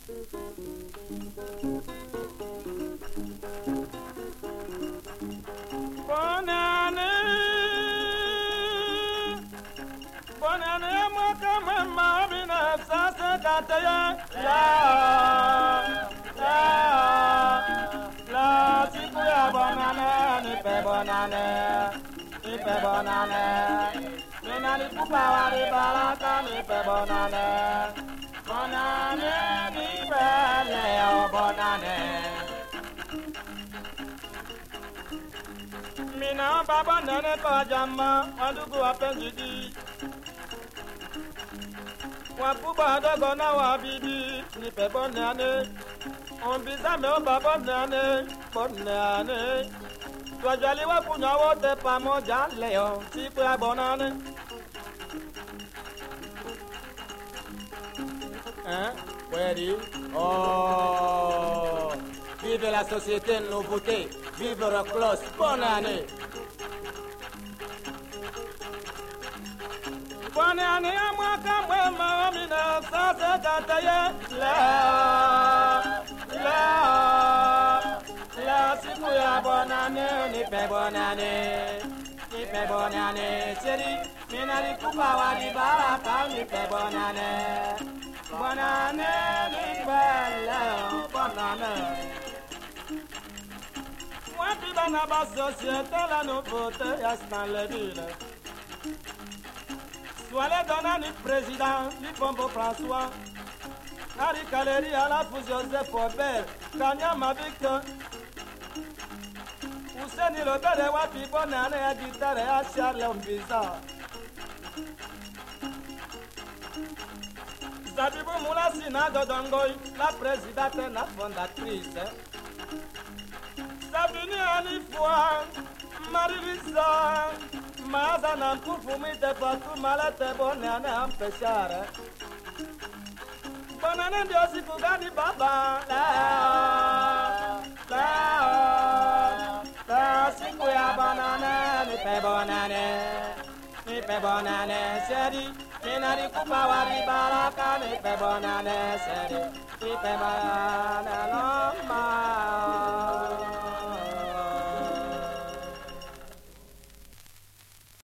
Bonne année, moi comme ma 1951. La Sikuya bonne année, ni pe bonne année, ni pe bonne année. Ni nani pupa wari baraka, ni pe bonne année. Bonne année, ni pe leo bonne année. Mina baba nene kwa jama, wadugu wapenzi. Wapuba dogo na wabibi, nipe bonne année. On bizame o ba bonne année, bonne année. Toi jali wakunya wote pamoja leo, siku ya bonne année. Hein? Ready? Oh! Vive la société nouveauté, vive le clos, bonne année. Bonne année à moi comme moi, 1951. La Sikuya bonne année, ni pe bonne année, ni pe bonne année, chérie. Minali kupa wadi baraka, ni pe bonne année. Bonne année, ni belle, bonne année. Moi, puis dans la société, la nouveauté, y'a dans les villes. Soit les donnants du président, du Pombo François, Harry Caleri à la fou Joseph Aubert, Kanya Mavik, Ouseni Robert et Wapi, bonne année à guitare et à Charles Mbisa. Zabibou Moula Sina Dodongoy, la présidente et la fondatrice. Sabini Anifouan, Marie-Lisa, Mazana Poufumi de Fatou Malate, bonne année à Péchare. Bonne année de aussi pour Gadi Baba. La Sikuya bonne année, ni pe bonne année, ni pe bonne année, chérie. Minari Kupa Wari Baraka, ni pe bonne année, chérie. Ni pe bonne année,